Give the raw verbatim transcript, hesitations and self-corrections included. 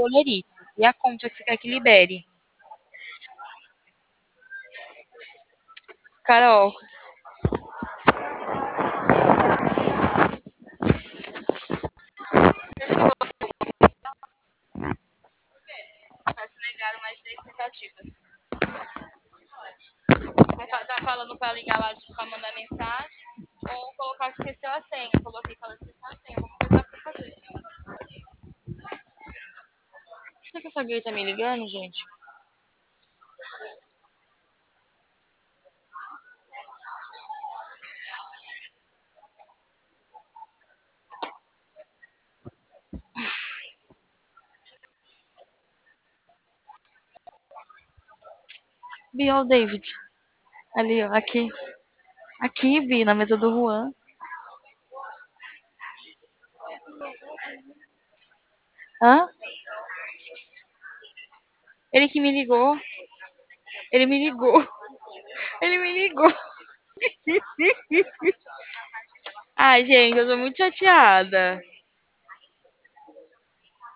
Olerite. E a conta que você quer que libere? Carol, já te negaram mais três tentativas. Tá tá falando pra ligar lá pra mandar mensagem ou colocar que esqueceu a senha. Eu coloquei que ela esqueceu a senha. Vou começar pra fazer. Será que essa gay tá me ligando, gente? Vi, ó, o David. Ali, ó, aqui. Aqui, vi, na mesa do Juan. Hã? Ele que me ligou. Ele me ligou. Ele me ligou. Ai, gente, eu tô muito chateada.